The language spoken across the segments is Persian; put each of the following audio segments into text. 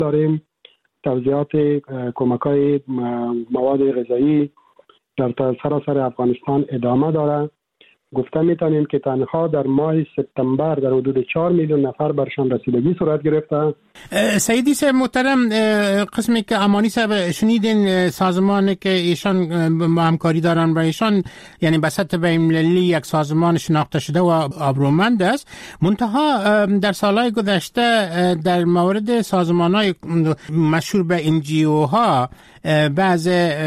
داریم. توزیعات کمک‌های مواد غذایی در سراسر افغانستان ادامه داره. گفته میتونیم که تنها در ماه سپتامبر در حدود 4 میلیون نفر برشان رسیدگی صورت گرفته. سیدی صاحب محترم، قسمی که امانی صاحب شنیدین سازمانی که ایشان با همکاری دارن و ایشان یعنی به سطح بین‌المللی یک سازمان شناخته شده و آبرومند است، منتها در سالهای گذشته در مورد سازمان‌های مشهور به NGO ها بعض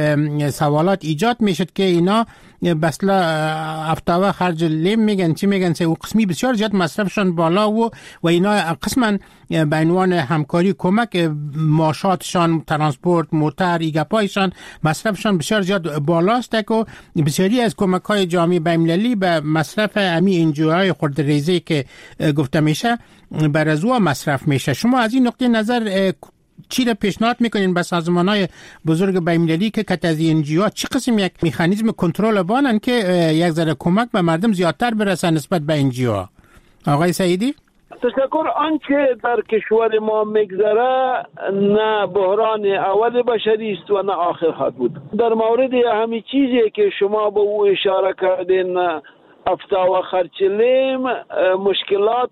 سوالات ایجاد میشد که اینا بسلا افتاوه خرج لیم میگن چی میگن سه و قسمی بسیار زیاد مصرفشان بالا و اینا قسما به عنوان همکاری کمک معاشاتشان، ترانسپورت، موتر، ایگاپایشان مصرفشان بسیار زیاد بالاست که بسیاری از کمک‌های جامعه بین‌المللی به مصرف امی انجوهای خردریزی که گفته میشه بر از او مصرف میشه. شما از این نقطه نظر چی را پیشنهاد میکنین به سازمان‌های بزرگ بین‌المللی که کت از NGO چه قسم یک مکانیزم کنترل بانن که یک ذره کمک به مردم زیادتر برسه نسبت به NGO؟ آقای سعیدی؟ تشکر. آنچه در کشور ما میگذره نه بحران اول بشری است و نه آخر خواهد بود. در مورد همین چیزی که شما به او اشاره کردین، افتا و خرچلیم، مشکلات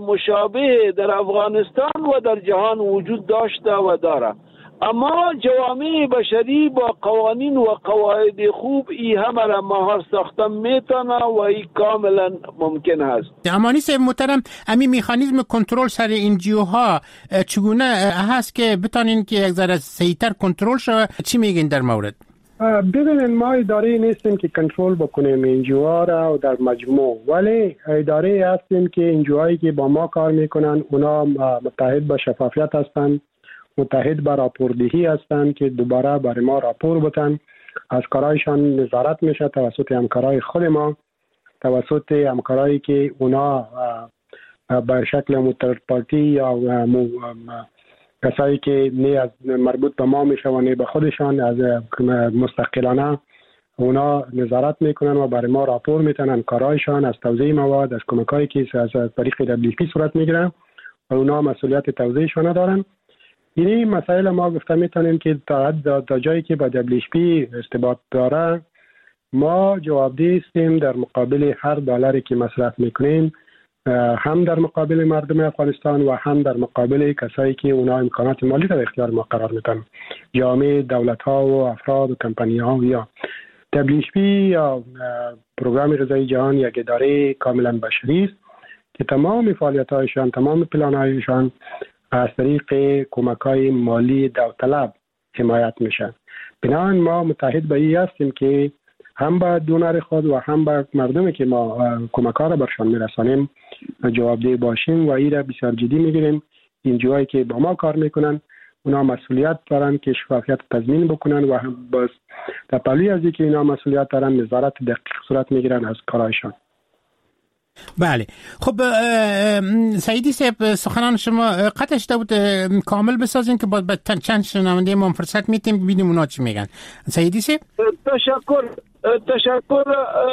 مشابه در افغانستان و در جهان وجود داشته و داره، اما جوامع بشری با قوانین و قواعد خوب ای همه را مهار ساختن میتونه و ای کاملا ممکن است. امانی صاحب محترم، امی مکانیزم کنترل سر NGO ها چگونه هست که بتونین که یک ذره سریعتر کنترل شود؟ چی میگین در مورد؟ ببینید، ما اداره نیستیم که کنترل بکنیم NGO ها را و در مجموع، ولی اداره هستیم که NGO هایی که با ما کار میکنن اونا متحد به شفافیت هستند، متحد به راپوردهی هستند که دوباره برای ما راپور بدن. از کارایشان نظارت میشه توسط همکارای خود ما، توسط همکارایی که اونا به شکل مترد پارتی یا کسایی که نه از مربوط به ما میشه و نه به خودشان از مستقلانه اونا نظارت میکنن و برای ما راپور میتنن کارایشان از توزیع مواد، از کمکایی که از طریق WFP صورت میگیره و اونا مسئولیت توزیعشان دارن. یعنی مسائل ما گفته میتونیم که تا جایی که با WFP ارتباط داره ما جوابدهی هستیم در مقابل هر دلاری که مصرف میکنیم، هم در مقابل مردم افغانستان و هم در مقابل کسایی که اونا امکانات مالی در اختیار ما قرار میدن، جامعه، دولت ها و افراد و کمپانی ها. یا WFP یا پروگرام غذایی جهان یک اداره کاملا بشری است که تمام فعالیت هایشان، تمام پلان هایشان از طریق کمک‌های مالی داوطلب حمایت میشن. بنابراین ما متحد به این هستیم که هم به دونر خود و هم به مردمی که ما کمک‌ها را برشان میرسانیم جوابدهی باشیم و این را بسیار جدی میگیریم. این جایی که با ما کار میکنن اونا مسئولیت دارن که شفافیت تضمین بکنن و بس در پهلوی از اینکه اینا مسئولیت دارن نظارت دقیق صورت میگیرن از کارایشان. بله. خب سعیدی صاحب، سخنان شما قطع شده بود، کامل بسازین که با چند شنونده ما فرصت میتیم ببینیم اونا چی میگن. سعیدی صاحب تشکر.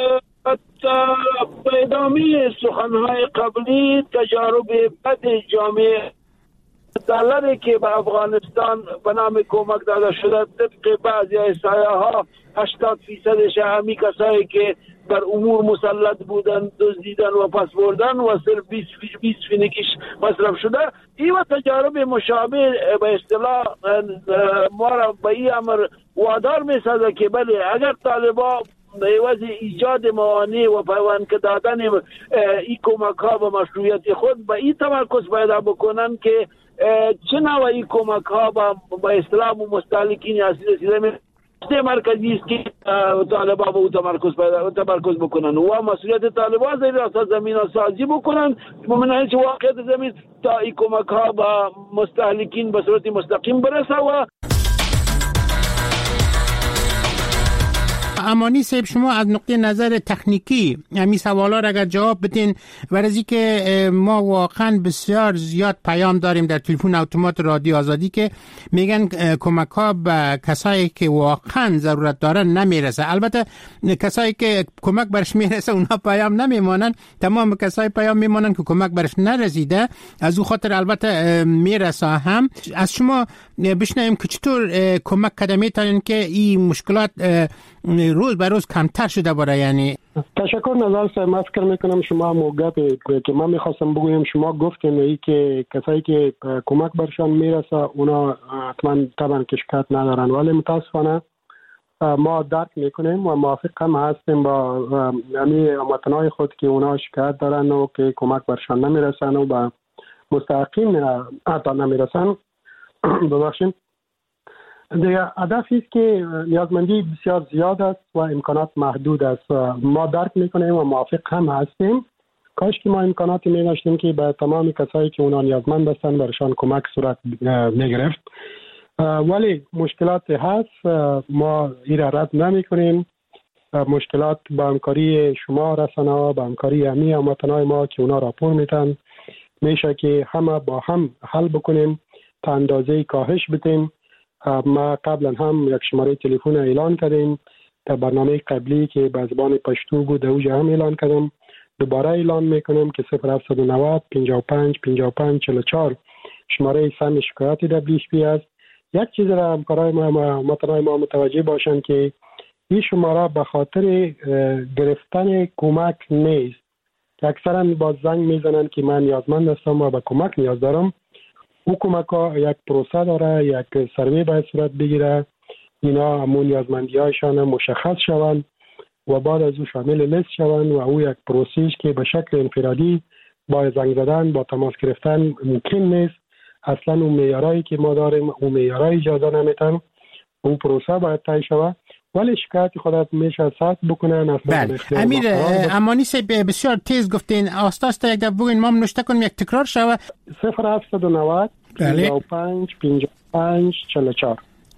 به ادامه سخنهای قبلی، تجارب بد جامعه دلاری که به افغانستان به نام کمک داده شده، طبق بعضی احصایه ها 80% همی کسایی که بر امور مسلط بودن دزدیدن و پس بردن و صرف 20 فینکیش مصرف شده. این و تجارب مشابه به اصطلاح ما را به این امر وادار می سازه که بله، اگر طالبا به عوض ایجاد موانع و پیوند دادن این کمک ها به مشروعیت خود به این تمرکز پیدا بکنن که چه نوعی کمک ها به اصطلاح مستهلکین اصلی مرکزی است که طالبا به او تمرکز بکنن و مسئولیت طالبا زیر اساس زمین سازی بکنن ممنوعه چه واقعیت زمین تا این کمک ها به مستهلکین به صورت مستقیم برسه. و امانی صاحب شما از نقطه نظر تکنیکی همین سوالا را اگر جواب بدین، ورزی که ما واقعا بسیار زیاد پیام داریم در تلفن اتومات رادیو آزادی که میگن کمک ها به کسایی که واقعا ضرورت دارن نمیرسه. البته کسایی که کمک برش میرسه اونها پیام نمیمانن، تمام کسایی پیام میمانن که کمک برش نرسیده. از او خاطر البته میرسه. هم از شما بشنویم که چطور کمک کردن میتونین که این مشکلات روز به روز کمتر شده باشه. یعنی تشکر نظر صاحب. من فکر میکنم شما موقعی که من میخواستم بگویم شما گفتین ای که کسایی که کمک برشان میرسه اونا حتما طبعا شکایت ندارن، ولی متاسفانه ما درک میکنیم و موافق هم هستیم با همین هموطنای خود که اونا شکایت دارن و که کمک برشان نمیرسن و با مستحقین حتی نمیرسن. ببخشید. دیگه هدفی است که نیازمندی بسیار زیاد است و امکانات محدود است. ما درک میکنیم و موافق هم هستیم. کاش که ما امکاناتی می داشتیم که به تمام کسایی که اونا نیازمند هستند برشان کمک صورت میگرفت، ولی مشکلات هست. ما این را رد نمی کنیم. مشکلات با همکاری شما رسانه ها، با همکاری همه هموطنای ما که اونا راپور میتن، میشه که همه با هم حل بکنیم، تا اندازه کاهش بدیم. ما قبلا هم یک شماره تلفن اعلان کردیم در برنامه قبلی که به زبان پشتو بود، اوجا هم اعلان کردم، دوباره اعلان میکنم که 0790 55 55 44 شماره سم شکایت WHP است. یک چیز را همکارای ما متنای ما متوجه باشند که این شماره به خاطر گرفتن کمک نیست. اکثرا با زنگ میزنن که من نیازمند هستم و به کمک نیاز دارم. او کمک ها یک پروسه داره، یک سروی باید صورت بگیره، اینا همون نیازمندی هایشان مشخص شوند و بعد از او شامل لیست شوند و او یک پروسیش که به شکل انفرادی با زنگ زدن با تماس گرفتن ممکن نیست. اصلا اون معیارایی که ما داریم اون معیارای اجازه نمیتن. اون پروسه باید طی شود، ولی شکایت خودت میشه ثبت بکنن. بله امیر امانی صاحب بسیار تیز گفتین. آستاستا یک دفعه بگوین ما نوشته کنیم یک تکرار شود. 0790 55 55 44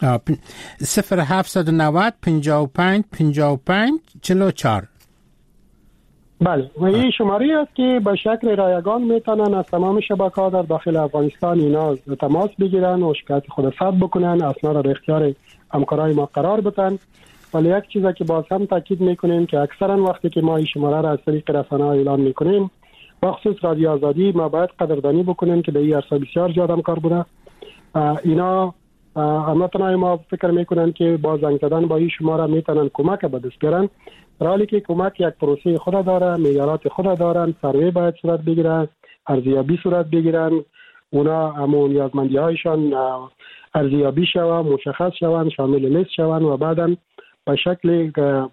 0790 55 55 44. بله و این شماره است که به شکل رایگان میتونن از تمام شبکه‌ها در داخل افغانستان اینا تماس بگیرن و شکایت خود ثبت بکنن، اسناد را در اختیار همکارای ما قرار بدن. ولی یک چیزی که باز هم تاکید میکنیم که اکثرا وقتی که ما این شماره را از طریق رسانه‌ها اعلان میکنیم، بخصوص رادیو آزادی، ما باید قدردانی بکنیم که در این عرصه بسیار زیاد همکار بوده. اینا هموطنای ما فکر میکنن که با زنگ زدن با این شماره میتونن کمک به دست بیارن، در حالی که کمک یک پروسه خود داره، معیارات خود دارن، سروی باید صورت بگیرن، ارزیابی صورت بگیرن، اونا همون نیازمندی هایشان ارزیابی شوند، مشخص شوند، شامل لیست شوند و بعداً به شکل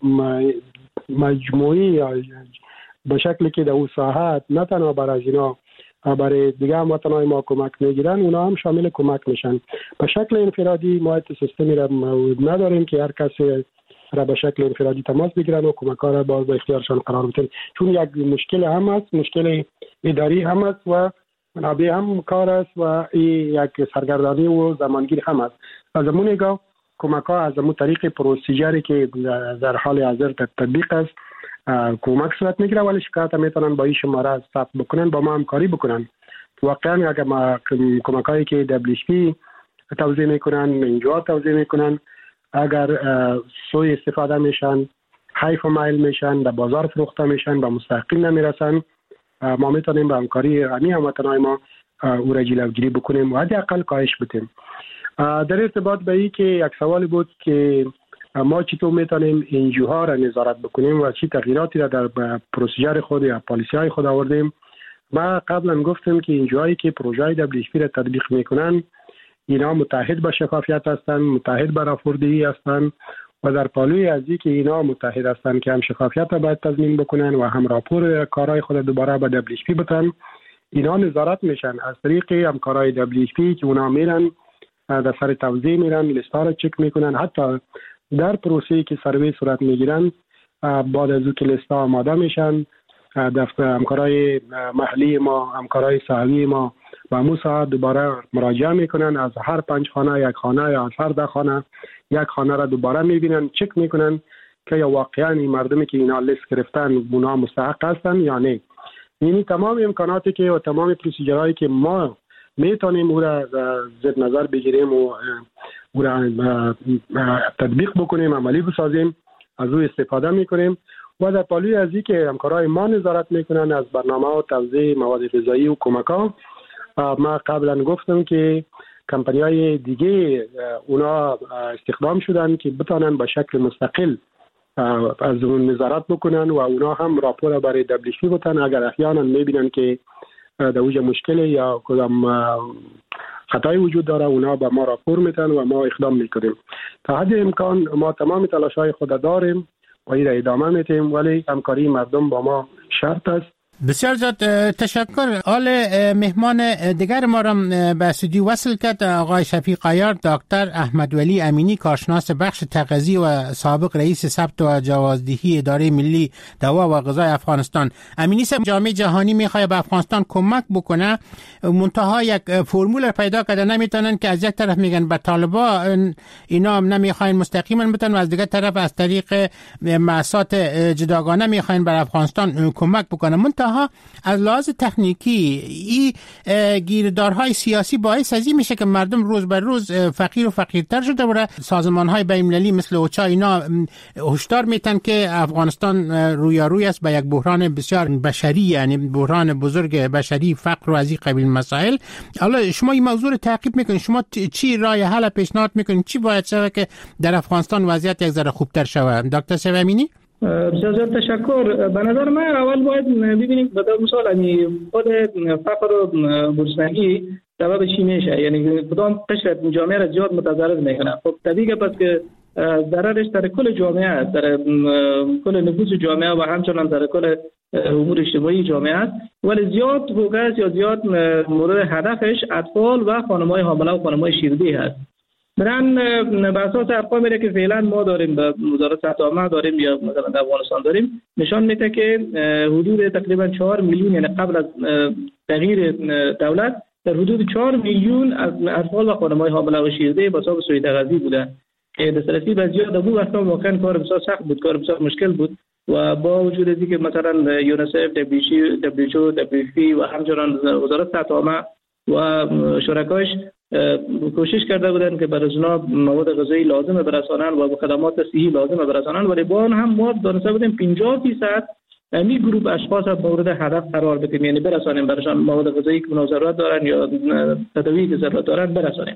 مجموعی به شکلی که در اون ساحت نه تنها برای اینا برای دیگه هموطنای ما کمک میگیرن، اونا هم شامل کمک میشن. به شکل انفرادی ما سیستمی را نداریم که هر کسی را به شکل انفرادی تماس بگیرن و کمک ها را باز به اختیارشان قرار بدن، چون یک مشکل هم است، مشکل اداری هم است و منابع هم کار است و یک سرگردانی و زمانگیر هم است. از همون نگاه کمک ها از همون طریق پروسیجری که در حال حاضر تطبیق است کمک صورت میگیره، ولی شکایت میتونن با این شماره ثبت بکنن، با ما همکاری بکنن. واقعا اگر ما کمک هایی که WHP توزیع میکنن، انجوها توزیع میکنن، اگر سوء استفاده میشن، حیف و مایل میشن، در بازار فروخته میشن، به مستحقین نمیرسن، ما میتونیم با همکاری همه هموطنای ما او را جلوگیری بکنیم و حداقل کاهش بدیم. در ارتباط به این که یک سوال بود که ما چطور میتونیم انجوها را نظارت بکنیم و چی تغییراتی را در پروسیجر خود یا پالیسی های خود آوردیم. ما قبلا گفتیم که انجوهایی که پروژه WHP را تطبیق میکنن اینا متحد به شفافیت هستند، متحد به راپوردهی هستند و در پالوی از این که اینا متحد هستند که هم شفافیت را باید تضمین بکنن و هم راپور کارهای خود دوباره به WHP بدن، اینا نظارت میشن از طریق همکارای WHP که اونا میرن در سر توزیع میرن، لیست‌ها را چک میکنن، حتی در پروسه‌ای که سروی صورت میگیرن بعد از اینکه لیست‌ها آماده میشن دفتر همکارای محلی ما، همکارای ساحوی ما با همون ساعت دوباره مراجعه میکنن، از هر 5 خانه یک خانه یا از هر 10 خانه یک خانه را دوباره میبینن، چک میکنن که یا واقعا این مردمی که اینا لیست گرفتن اونا مستحق هستن یا نه. یعنی تمام امکاناتی که و تمام پروسیجرهایی که ما میتونیم او را زیر نظر بگیریم و او را تطبیق بکنیم، عملی بسازیم، از او استفاده میکنیم و در پالوی از این که همکارای ما نظارت میکنن از برنامه و توزیع مواد غذایی و کمک ها. ما قبلا گفتم که کمپانی‌های دیگه اونا استخدام شدن که بتونن به شکل مستقل از اون نظارت بکنن و اونا هم راپور برای WFP بتن اگر احیانا میبینن که در اوج مشکل یا کدام خطای وجود داره اونا به ما راپور میتن و ما اقدام میکنیم. تا حد امکان ما تمام تلاش‌های خود داریم و این را ادامه میتیم، ولی همکاری مردم با ما شرط است. بسیار زیاد تشکر. حال مهمان دیگر ما را به استودیو وصل کرد آقای شفیق عیار، دکتر احمد ولی امینی، کارشناس بخش تغذیه و سابق رئیس ثبت و جوازدهی اداره ملی دوا و غذای افغانستان. امینی صاحب، جامعه جهانی میخواد به افغانستان کمک بکنه، منتها یک فرمول پیدا کرده، نمیتونن که از یک طرف میگن به طالبان اینا نمیخواین مستقیما بتن و از دیگر طرف از طریق مؤسسات جداگانه میخواین بر افغانستان کمک بکنه. منتها از لحاظ تکنیکی این گیردارهای سیاسی باعث از این میشه که مردم روز به روز فقیر و فقیرتر شده و سازمانهای بین‌المللی مثل اوچا اینا هشدار میتن که افغانستان رویاروی است به یک بحران بسیار بشری، یعنی بحران بزرگ بشری، فقر و از این قبیل مسائل. حالا شما این موضوع رو تعقیب میکنید، شما چی راه حل پیشنهاد میکنید؟ چی باید شود که در افغانستان وضعیت یک ذره خوبتر شود؟ دکتر سوامینی. بسیار تشکر. به نظر من اول باید ببینیم به طور مثال خود فقر و گرسنگی سبب چی میشه، یعنی کدام قشر جامعه را زیاد متضرر میکنه. خب طبیعیه پس که ضررش در کل جامعه است، در کل نفوس جامعه و همچنان در کل امور اجتماعی جامعه است، ولی زیاد فوکس یا زیاد مورد هدفش اطفال و خانم‌های حامله و خانم‌های شیردهی هست. برن به اساس ارقامی که فعلا ما داریم به وزارت صحت عامه داریم یا مثلا در افغانستان داریم نشان میده که حدود تقریبا 4 میلیون، یعنی قبل از تغییر دولت در حدود 4 میلیون از اطفال و خانم‌های حامله و شیرده به حساب سوء تغذیه بودن که دسترسی به زیاد ابو وقتا واقعا کار بسیار سخت بود، کار بسیار مشکل بود و با وجود از اینکه مثلا یونیسف، WHO، WFP و همچنان وزارت صحت عامه و شرکایش کوشش کرده بودند که برای جناب مواد غذایی لازم برسانند و خدمات صحی لازم برسانند، ولی با آن هم ما دانسته بودیم 50% همین گروه اشخاص مورد هدف قرار بدیم، یعنی برسانیم برایشان مواد غذایی که اونا ضرورت دارن یا تداوی که ضرورت دارن برسانیم.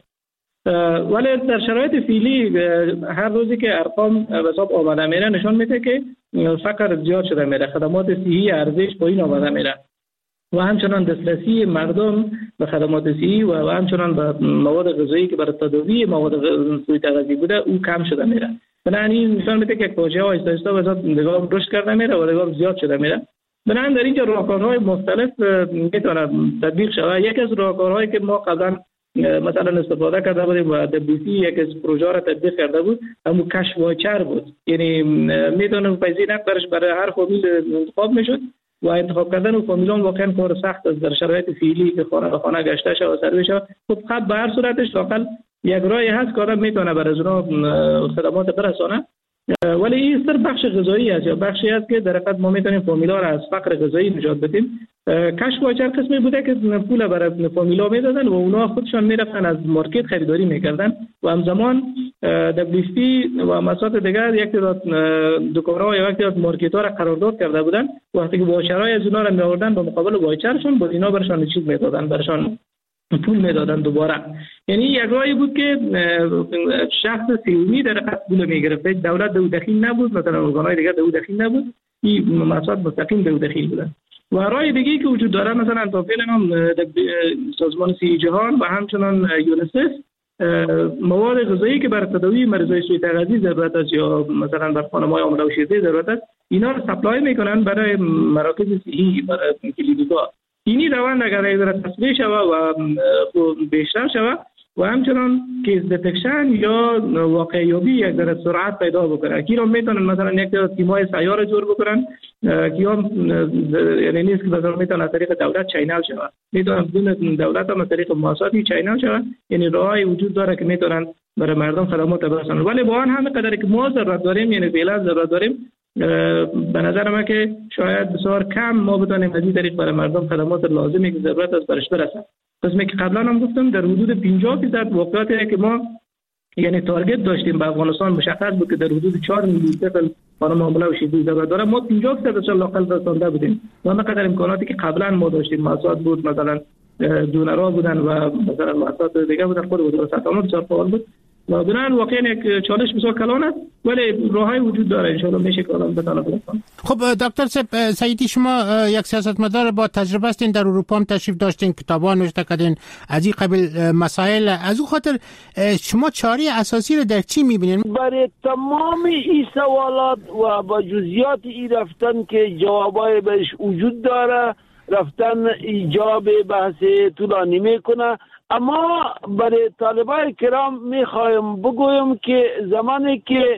ولی در شرایط فعلی هر روزی که ارقام به حساب آمده میره نشان میده که فقر زیاد شده میره، خدمات صحی ارزش پایین آمده میره و همچنان دسترسی مردم به خدمات صحی و همچنان به مواد غذایی که برای تداوی مواد سوء تغذیه بوده او کم شده میره. بنابراین نشان میده که فاجعه آهسته آهسته به حساب نگاه رشد کرده میره و نگاه زیاد شده میره. بنابراین در اینجا راهکارهای مختلف میتونه تطبیق شود. یک از راهکارهایی که ما قبلا مثلا استفاده کرده بودیم و WFP یک از پروژه را تطبیق کرده بود همون کشف واچر بود، یعنی میتونه پیسه نقدرش برای هر فامیل انتخاب میشد و انتخاب کردن فامیلان واقعا کار سخت است در شرایط فعلی که خانه به خانه گشته شود و سرویس شود. خب به هر صورتش واقعا یک راهی هست که آدم میتونه برای اونا خدمات برسانه، ولی این صرف بخش غذایی است یا بخشی است که در حقیقت ما میتونیم فامیلا را از فقر غذایی نجات بدیم. کشف واچر قسمی بوده که پول برای فامیلا میدادن و اونا خودشان میرفتن از مارکت خریداری میکردن و همزمان WFP و مسائل دیگر یک تعداد دکان‌ها یا یک تعداد مارکت‌ها را قرارداد کرده بودن. وقتی که واچرای از اونا را میآوردن به مقابل واچرشون با اینا برشان چیز میدادن، برشان پول میدادن دوباره. یعنی یک راهی بود که شخص سیومی در حقیقت پول میگرفت، دولت دو دخیل نبود، مثلا ارگان‌های دیگر دو دخیل نبود، این مسائل مستقیم دو دخیل بودن. و راه دیگه‌ای که وجود داره مثلا تا فعلا هم سازمان صحت جهان و همچنان یونیسف مواد غذایی که برای تداوی مریضای سوء تغذیه ضرورت است یا مثلا بر خانم‌های حامله و شیرده ضرورت است اینا رو سپلای میکنن برای مراکز صحی، برای کلینیک‌ها. اینی روند اگر ایدر تصویه شود و بیشتر شود و همچنان کیس دتکشن یا واقعیابی یک در سرعت پیدا بکنه کی رو میتونن مثلا یک تیمای سیار جور بکنن کی هم یعنی نیست که مثلا میتونن از طریق دولت چینل شود، میتونن بدون دولت هم از طریق مؤسساتی چینل شود. یعنی راهی وجود داره که میتونن برای مردم خدمات برسانند. ولی با آن همه قدری که ما ضرورت داریم، یعنی فعلا ضرورت داریم، به نظر من که شاید بسیار کم ما بتونیم از این طریق برای مردم خدمات لازمی که ضرورت است برش برسند. قسمی که قبلا هم گفتم در حدود 50% واقعیتی که ما یعنی تارگت داشتیم به افغانستان مشخص بود که در حدود 4 میلیون طفل خانم حامله و شیدی ضرورت داره، ما 50% لاقل رسانده بودیم. و قدر امکاناتی که قبلا ما داشتیم مؤسسات بود، مثلا دونرها بودن و مثلا مؤسسات دیگه بودن، خود وزارت عامه بسیار فعال بود. و بنابراین واقعا یک چالش بسیار کلان است، ولی راههای وجود داره، ان شاء الله میشه کلان بتونه برسونه. خب دکتر سعیدی، شما یک سیاستمدار با تجربه هستین، در اروپا هم تشریف داشتین، کتابا نوشته کردین از این قبیل مسائل. از اون خاطر شما چاره اساسی رو در چی میبینین؟ برای تمام این سوالات و با جزئیات این رفتن که جوابای بهش وجود داره، رفتن ایجاب بحث طولانی میکنه. اما برای طالبای کرام میخوایم بگویم که زمانی که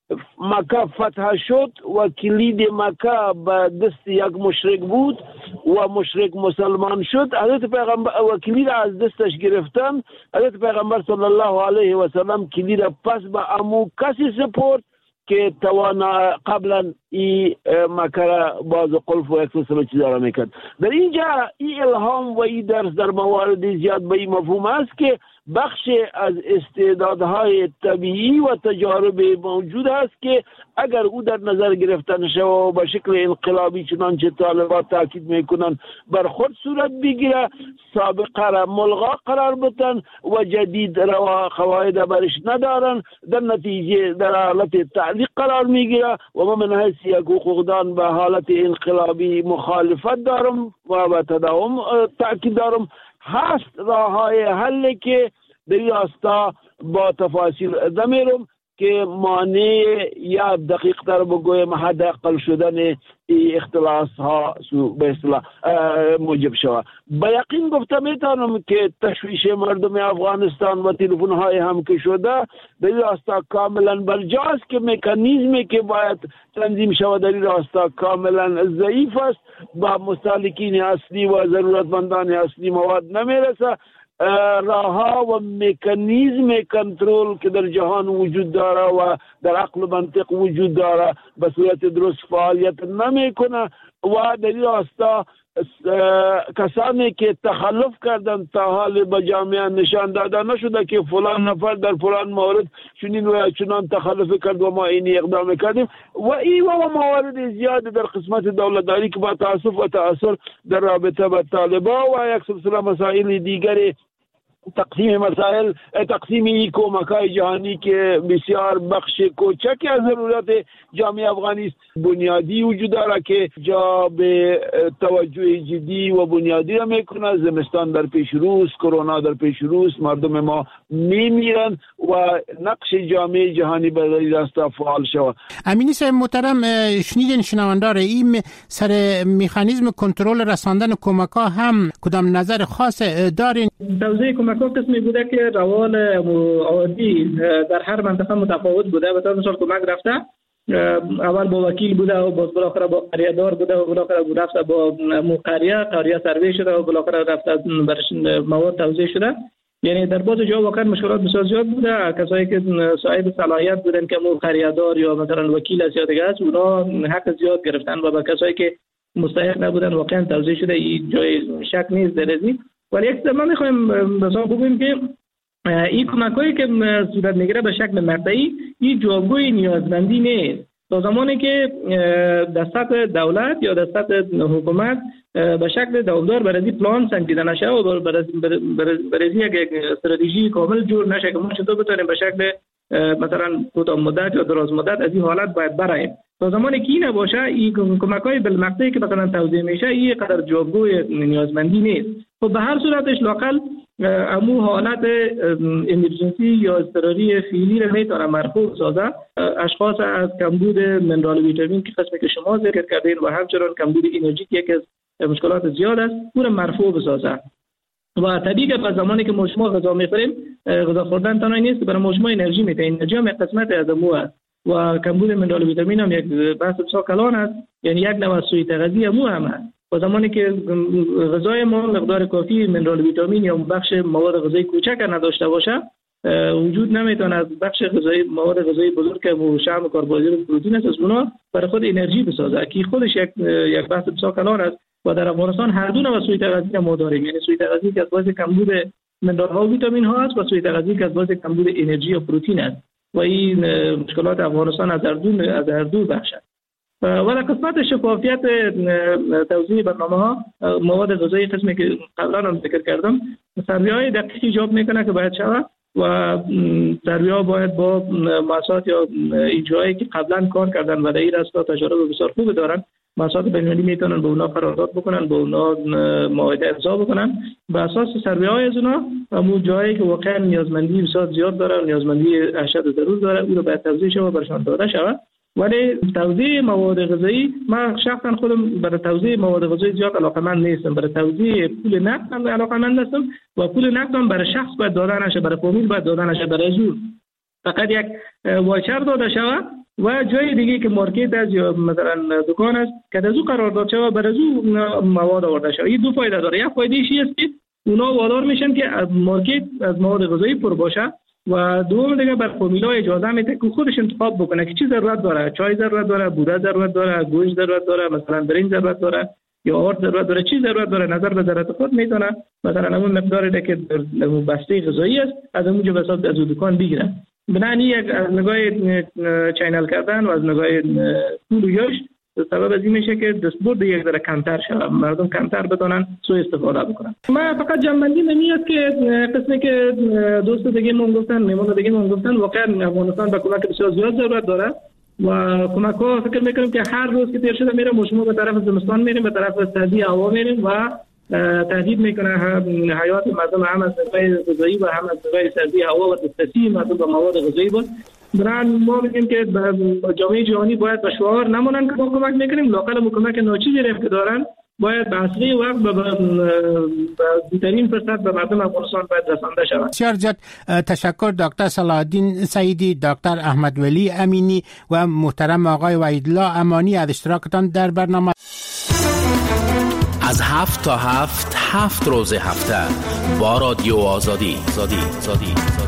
مکه فتح شد و کلید مکه به دست یک مشرک بود و مشرک مسلمان شد، حضرت پیغمبر و کلید از دستش گرفتن، حضرت پیغمبر صلی الله علیه و سلم کلید پس به امو کسی سپرد که توانا قبلا ای مکه باز قلف و یک سلسله چیزا را میکرد. در اینجا ای الهام و ای درس در موارد زیاد به این مفهوم است که بخش از استعدادهای طبیعی و تجارب موجود است که اگر او در نظر گرفتن شود و به شکل انقلابی چنانچه طالبان تاکید میکنن بر خود صورت بگیره، سابقه را ملغا قرار بدن و جدید روا قواعد برش ندارن، در نتیجه در حالت تعلیق قرار میگیره. و ما من حیث یک حقوقدان به حالت انقلابی مخالفت دارم و به تداوم تاکید دارم. هست راه های حل که در این راستا با تفاصیل نمیرم که مانع یا دقیق تر بگویم حداقل شدن اختلاس ها به اصطلاح موجب شود. با یقین گفته میتونم که تشویش مردم افغانستان و تلفن های هم که شده در این راستا کاملا برجاست که مکانیزمی که باید تنظیم شود در این راستا کاملا ضعیف است، با مستهلکین اصلی و ضرورتمندان اصلی مواد نمیرسه. راهها و مکانیزم کنترل که در جهان وجود داره و در عقل و منطق وجود داره به صورت درست فعالیت نمیکنه و در این راستا کسانی که تخلف کردن تا حال به جامعه نشان داده نشده که فلان نفر در فلان مورد چنین و چنان تخلف کرد و ما این اقدام کردیم و این و موارد زیاد در قسمت دولتداری که با تاسف و تأثیر در رابطه با طالبان و یک سلسله مسائل دیگری تقسیم مسائل، تقسیم کمک‌های جهانی که بسیار بخش کوچکی از ضرورت جامعه افغانی است بنیادی وجود داره که جا به توجه جدی و بنیادی را میکنه. زمستان در پیش روست، کرونا در پیش روست، مردم ما میمیرن و نقش جامعه جهانی برای راستا فعال شود. امینی صاحب محترم، شنیدین شنوندار این سر مکانیزم کنترل رساندن کمک‌ها هم کدام نظر خاص دارین؟ توزیع کمک‌ها قسمی بوده که روال عادی در هر منطقه متفاوت بوده. به طور مثال کمک رفته اول با وکیل بوده و بالاخره با قریه‌دار بوده و بالاخره رفته با قریه سروی شده و بالاخره رفته برش مواد توزیع شده. یعنی در بعض جا واقعا مشکلات بسیار زیاد بوده. کسایی که صاحب صلاحیت بودن که قریه‌دار یا مثلا وکیل از یا دیگه است، اونا حق زیاد گرفتن و با کسایی که مستحق نبودن واقعا توزیع شده. این جای شک نیست در این. ولی یک ما میخوایم مثلا بگویم که این کمک‌هایی که صورت میگیره به شکل مقطعی این جوابگوی نیازمندی نیست. تا زمانی که در سطح دولت یا در سطح حکومت به شکل دوامدار برای پلان سنجیده نشه و برای یک استراتژی کامل جور نشه که ما چطور بتونیم به شکل مثلا کوتاه مدت یا دراز مدت از این حالت باید براییم. تا زمانی که این نباشه این کمک‌های بالمقطعی که مثلا توزیع میشه این قدر جوابگوی نیازمندی نیست. خب به هر صورتش لاقل امو حالت امرجنسی یا اضطراری فعلی رو میتونه مرفوع سازه. اشخاص از کمبود منرال و ویتامین که قسمی که شما ذکر کردین و همچنان کمبود انرژی که یکی از مشکلات زیاد است اون مرفوع بسازه. و طبیعی که به زمانی که ما غذا میخوریم غذا خوردن تنها نیست که برای ما انرژی میده. انرژی هم یک قسمت از امو است و کمبود منرال و ویتامین هم یک بحث بسیار کلان است. یعنی یک نوع سوء تغذیه امو هم است. و زمانی که غذای ما مقدار کافی منرال و ویتامین یا بخش مواد غذایی کوچک نداشته باشه وجود نمیتونه از بخش غذایی مواد غذایی بزرگ که شحم کربوهیدرات و پروتئین است از اونها برای خود انرژی بسازه که خودش یک بحث بسیار کلان است و در افغانستان هر دو نوع سوی تغذیه ما داریم. یعنی سوی تغذیه که از باعث کمبود منرال‌ها و ویتامین ها است و سوی تغذیه که از باعث کمبود انرژی و پروتئین است و این مشکلات افغانستان از هر دو بخش است. و در قسمت شفافیت توزیع برنامه‌ها مواد غذایی قسمی که قبلا هم ذکر کردم سروی‌های دقیقی ایجاب میکنه که باید شود و سروی‌ها باید با مؤسسات یا ایجایی که قبلا کار کردن و در این راستا تجربه بسیار خوب دارن مؤسسات بین‌المللی میتونن به اونا قرارداد بکنن به اونا معاهده امضا بکنن به اساس سروی‌های از اونا همون جایی که واقعا نیازمندی بسیار زیاد داره نیازمندی ارشد ضرور داره اون رو باید توزیع شه و برشان داده شود. ولی توزیع مواد غذایی من شخصا خودم برای توزیع مواد غذایی زیاد علاقه‌مند نیستم. برای توزیع پول نقد هم علاقه‌مند هستم و پول نقد هم برای شخص باید داده نشه، برای فامیل باید داده نشه، برای زور فقط یک واچر داده شود و جای دیگه که مارکت است یا مثلا دکان است که از او قرارداد شود برای او مواد آورده شود. این دو فایده داره. یک فایده ایشی است که اونا وادار میشن که مارکت از مواد غذایی پر باشه و دوم دیگه بر فامیل‌ها اجازه میده که خودش انتخاب بکنه که چی ضرورت داره، چای ضرورت داره، بوره ضرورت داره، گوشت ضرورت داره، مثلا برنج ضرورت داره یا آرد ضرورت داره، چی ضرورت داره نظر به ضرورت خود میتونه مثلا همون مقداری که در بسته غذایی است از اونجا به حساب از دکان بگیره. بنابراین یک از نگاه چینل کردن و از نگاه پول و یاش سبب از این میشه که دستبرد یک ذره کمتر شود، مردم کمتر بدونن سوء استفاده بکنن. من فقط جنبندی نمیاد که قسمی که دوست دیگه مون گفتن میمون دیگه مون گفتن واقعا افغانستان به کمک بسیار زیاد ضرورت داره و کمک ها فکر میکنم که هر روز که تیر شده میره مشمول به طرف زمستان میریم به طرف تهدید هوا میریم و تهدید میکنه حیات مردم هم از نگاه غذایی و هم از نگاه سردی هوا و دسترسی مردم به مواد غذایی بود. برای ما میگیم که جامعه جهانی باید به شعار نمونن که ما کمک میکنیم لااقل کمک ناچیزی که دارن باید به اصلی وقت به بهترین فرصت به مردم افغانستان باید رسانده شود. بسیار زیاد تشکر دکتر صلاح الدین سعیدی، دکتر احمد ولی امینی و محترم آقای وحیدالله امانی از اشتراکتان در برنامه. از 7 تا 7 روز هفته با رادیو آزادی.